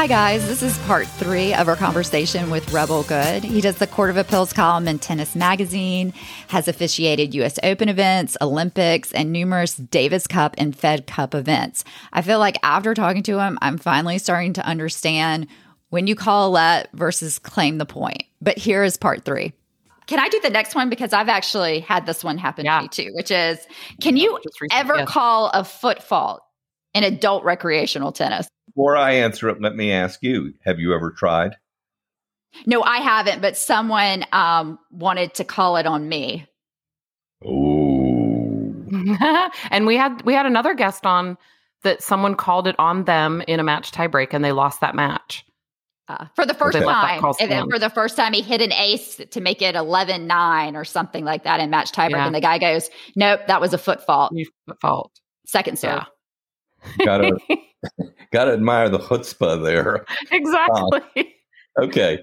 Hi, guys. This is part 3 of our conversation with Rebel Good. He does the Court of Appeals column in Tennis Magazine, has officiated U.S. Open events, Olympics, and numerous Davis Cup and Fed Cup events. I feel like after talking to him, I'm finally starting to understand when you call a let versus claim the point. But here is part 3. Can I do the next one? Because I've actually had this one happen to me too, which is, can you ever call a foot fault in adult recreational tennis? Before I answer it, let me ask you, have you ever tried? No, I haven't, but someone wanted to call it on me. Oh. And we had another guest on that someone called it on them in a match tiebreak, and they lost that match. For the first time. And then for the first time, he hit an ace to make it 11-9 or something like that in match tiebreak. Yeah. And the guy goes, nope, that was a foot fault. Foot fault. Second serve. Yeah. Gotta admire the chutzpah there. Exactly. Okay.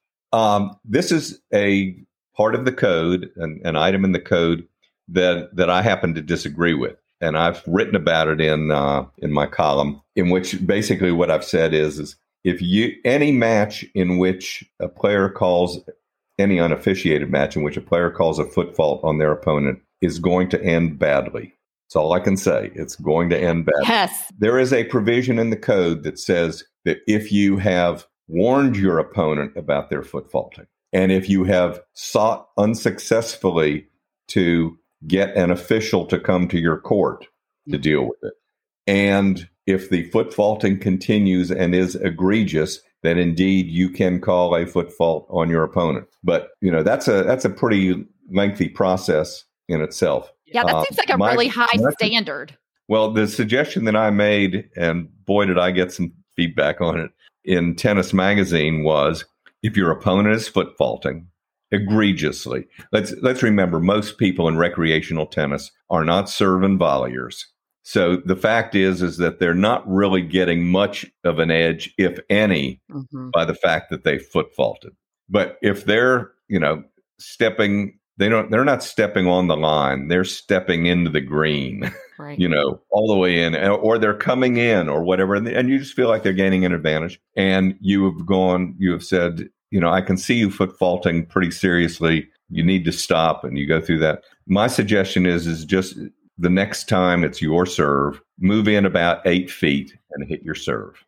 This is a part of the code, an item in the code that I happen to disagree with. And I've written about it in my column, in which basically what I've said is if any match in which a player calls, any unofficiated match in which a player calls a foot fault on their opponent is going to end badly. That's all I can say. It's going to end badly. Yes. There is a provision in the code that says that if you have warned your opponent about their foot faulting, and if you have sought unsuccessfully to get an official to come to your court to deal with it, and if the foot faulting continues and is egregious, then indeed you can call a foot fault on your opponent. But that's a pretty lengthy process in itself. Yeah, that seems like a really high standard. Well, the suggestion that I made, and boy, did I get some feedback on it, in Tennis Magazine was, if your opponent is foot faulting egregiously, let's remember, most people in recreational tennis are not serve and volleyers. So the fact is that they're not really getting much of an edge, if any, by the fact that they foot faulted. But if they're, stepping, they're not stepping on the line, they're stepping into the green, right. All the way in, or they're coming in or whatever. And you just feel like they're gaining an advantage. And you have said, I can see you foot faulting pretty seriously. You need to stop, and you go through that. My suggestion is just the next time it's your serve, move in about 8 feet and hit your serve.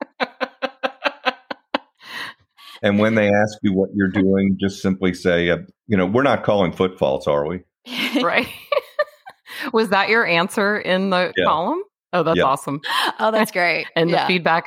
And when they ask you what you're doing, just simply say, we're not calling foot faults, are we? Right. Was that your answer in the column? Oh, that's awesome. Oh, that's great. And the feedback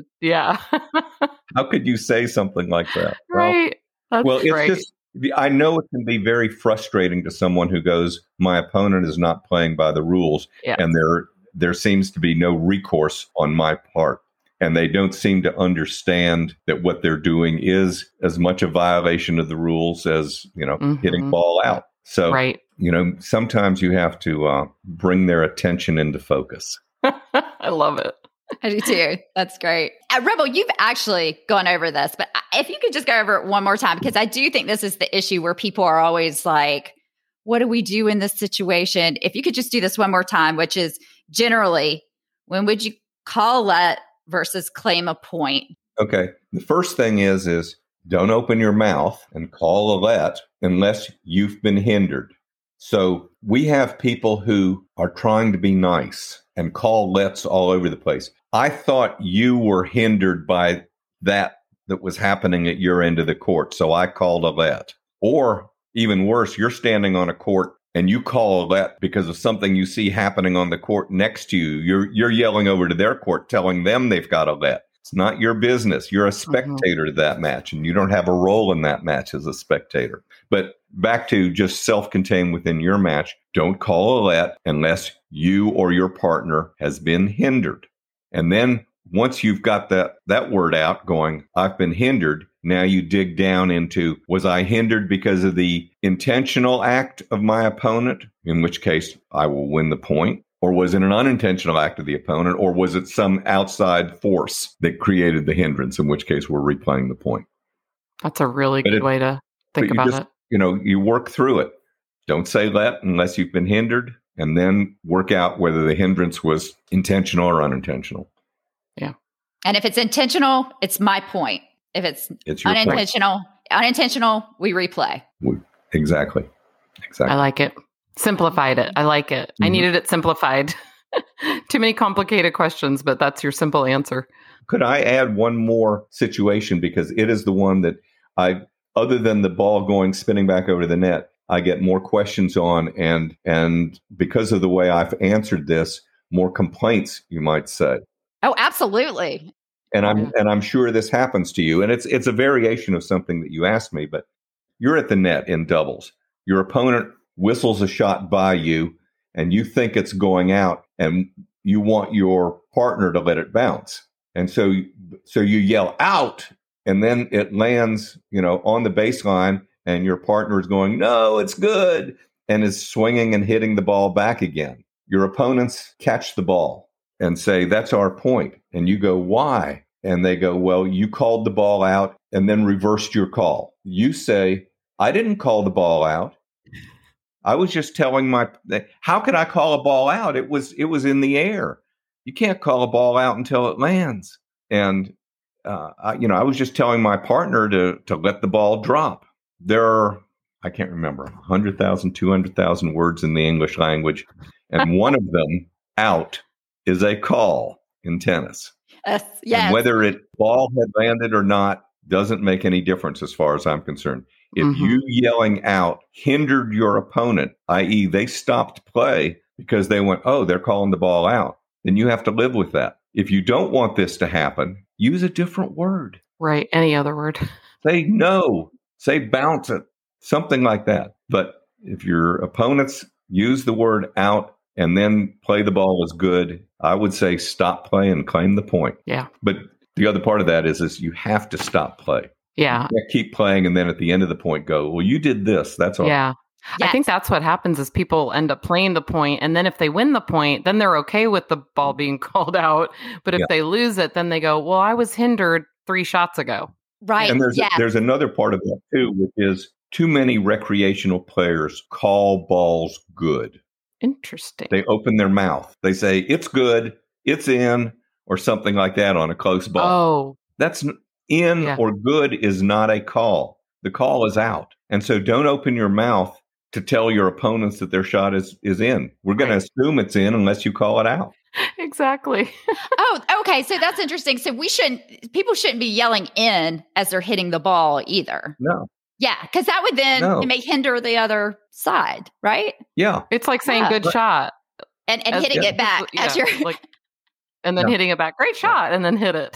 How could you say something like that? Right. It's just, I know it can be very frustrating to someone who goes, my opponent is not playing by the rules, and there seems to be no recourse on my part. And they don't seem to understand that what they're doing is as much a violation of the rules as, hitting ball out. So, sometimes you have to bring their attention into focus. I love it. I do too. That's great. Rebel, you've actually gone over this, but if you could just go over it one more time, because I do think this is the issue where people are always like, what do we do in this situation? If you could just do this one more time, which is generally, when would you call a let versus claim a point? Okay. The first thing is don't open your mouth and call a let unless you've been hindered. So we have people who are trying to be nice and call lets all over the place. I thought you were hindered by that was happening at your end of the court, so I called a let. Or even worse, you're standing on a court and you call a let because of something you see happening on the court next to you. You're yelling over to their court, telling them they've got a let. It's not your business. You're a spectator to that match, and you don't have a role in that match as a spectator. But back to just self-contained within your match, don't call a let unless you or your partner has been hindered. And then once you've got that word out going, I've been hindered, now you dig down into, was I hindered because of the intentional act of my opponent, in which case I will win the point? Or was it an unintentional act of the opponent? Or was it some outside force that created the hindrance, in which case we're replaying the point? That's a really good way to think about it. You work through it. Don't say let unless you've been hindered, and then work out whether the hindrance was intentional or unintentional. Yeah. And if it's intentional, it's my point. If it's your unintentional, we replay. Exactly. I like it. Simplified it. I like it. I needed it simplified. Too many complicated questions, but that's your simple answer. Could I add one more situation? Because it is the one that other than the ball spinning back over the net, I get more questions on, and because of the way I've answered this, more complaints, you might say. Oh, absolutely. And I'm sure this happens to you. And it's a variation of something that you asked me, but you're at the net in doubles. Your opponent whistles a shot by you, and you think it's going out, and you want your partner to let it bounce. And so you yell out, and then it lands, on the baseline, and your partner is going, no, it's good, and is swinging and hitting the ball back again. Your opponents catch the ball and say, that's our point. And you go, why? And they go, well, you called the ball out and then reversed your call. You say, I didn't call the ball out. I was just telling how could I call a ball out? It was in the air. You can't call a ball out until it lands. And, I was just telling my partner to let the ball drop. There are, I can't remember, 100,000, 200,000 words in the English language. And one of them, out, is a call in tennis. Yes. And whether it ball had landed or not doesn't make any difference as far as I'm concerned. If you yelling out hindered your opponent, i.e. they stopped play because they went, oh, they're calling the ball out, then you have to live with that. If you don't want this to happen, use a different word. Right. Any other word. Say no. Say bounce it. Something like that. But if your opponents use the word out and then play the ball as good, I would say stop play and claim the point. Yeah. But the other part of that is you have to stop play. Yeah. You can't keep playing and then at the end of the point go, well, you did this. That's all. Yeah. Yes. I think that's what happens is people end up playing the point, and then if they win the point, then they're okay with the ball being called out. But if they lose it, then they go, well, I was hindered 3 shots ago. Right. And there's another part of that too, which is too many recreational players call balls good. Interesting. They open their mouth. They say, it's good, it's in, or something like that on a close ball. Oh. That's in or good is not a call. The call is out. And so don't open your mouth to tell your opponents that their shot is in. We're going to assume it's in unless you call it out. Exactly. Oh, okay. So that's interesting. So people shouldn't be yelling in as they're hitting the ball either. No. Yeah, because that would then it may hinder the other side, right? Yeah. It's like saying good shot. And hitting it back as you're and then hitting it back. Great shot. And then hit it.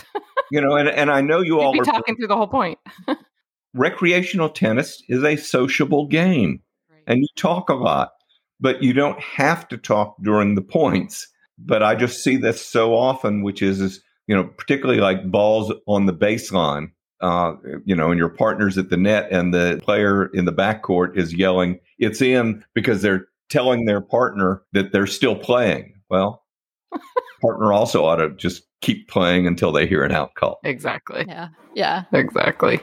And I know you all are talking through the whole point. Recreational tennis is a sociable game. And you talk a lot, but you don't have to talk during the points. But I just see this so often, which is particularly like balls on the baseline, and your partner's at the net and the player in the backcourt is yelling, it's in, because they're telling their partner that they're still playing. Well, partner also ought to just keep playing until they hear an out call. Exactly. Yeah. Exactly.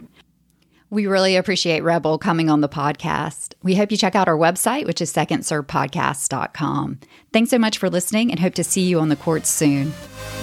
We really appreciate Rebel coming on the podcast. We hope you check out our website, which is secondservepodcast.com. Thanks so much for listening and hope to see you on the courts soon.